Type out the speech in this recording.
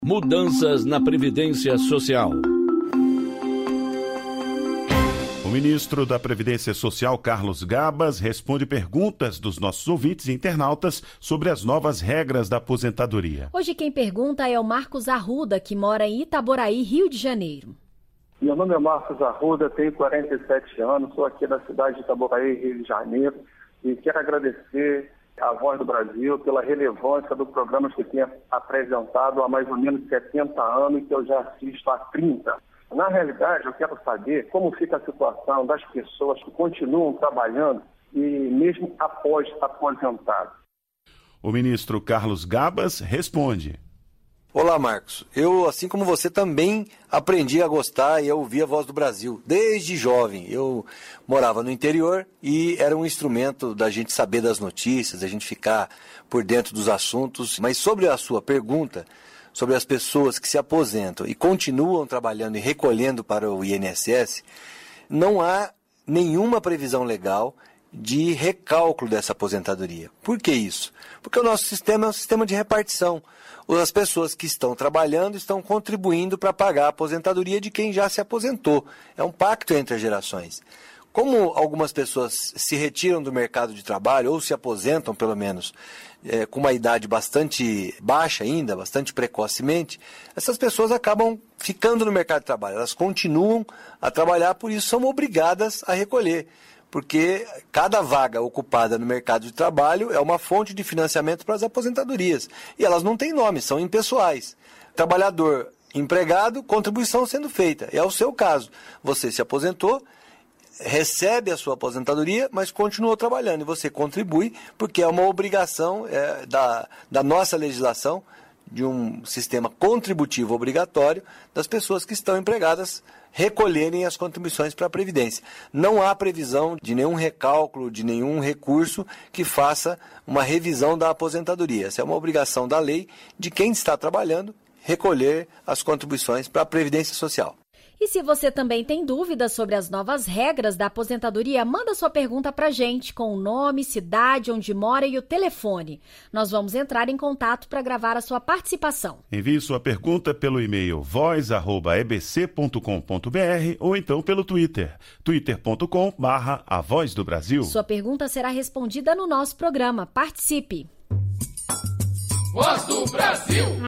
Mudanças na Previdência Social. O ministro da Previdência Social, Carlos Gabas, responde perguntas dos nossos ouvintes e internautas sobre as novas regras da aposentadoria. Hoje quem pergunta é o Marcos Arruda, que mora em Itaboraí, Rio de Janeiro. Meu nome é Marcos Arruda, tenho 47 anos, sou aqui da cidade de Itaboraí, Rio de Janeiro, e quero agradecer à Voz do Brasil pela relevância do programa que tem apresentado há mais ou menos 70 anos e que eu já assisto há 30. Na realidade, eu quero saber como fica a situação das pessoas que continuam trabalhando e mesmo após aposentado. O ministro Carlos Gabas responde. Olá, Marcos. Eu, assim como você, também aprendi a gostar e a ouvir a Voz do Brasil. Desde jovem, eu morava no interior e era um instrumento da gente saber das notícias, da gente ficar por dentro dos assuntos. Mas sobre a sua pergunta, sobre as pessoas que se aposentam e continuam trabalhando e recolhendo para o INSS, não há nenhuma previsão legal de recálculo dessa aposentadoria. Por que isso? Porque o nosso sistema é um sistema de repartição. As pessoas que estão trabalhando estão contribuindo para pagar a aposentadoria de quem já se aposentou. É um pacto entre as gerações. Como algumas pessoas se retiram do mercado de trabalho, ou se aposentam pelo menos, com uma idade bastante baixa ainda, bastante precocemente, essas pessoas acabam ficando no mercado de trabalho. Elas continuam a trabalhar, por isso são obrigadas a recolher. Porque cada vaga ocupada no mercado de trabalho é uma fonte de financiamento para as aposentadorias. E elas não têm nome, são impessoais. Trabalhador, empregado, contribuição sendo feita. É o seu caso. Você se aposentou, recebe a sua aposentadoria, mas continuou trabalhando. E você contribui porque é uma obrigação da nossa legislação, de um sistema contributivo obrigatório das pessoas que estão empregadas recolherem as contribuições para a Previdência. Não há previsão de nenhum recálculo, de nenhum recurso que faça uma revisão da aposentadoria. Essa é uma obrigação da lei de quem está trabalhando recolher as contribuições para a Previdência Social. E se você também tem dúvidas sobre as novas regras da aposentadoria, manda sua pergunta para a gente com o nome, cidade, onde mora e o telefone. Nós vamos entrar em contato para gravar a sua participação. Envie sua pergunta pelo e-mail voz@ebc.com.br ou então pelo Twitter, twitter.com/A Voz do Brasil. Sua pergunta será respondida no nosso programa. Participe! Voz do Brasil!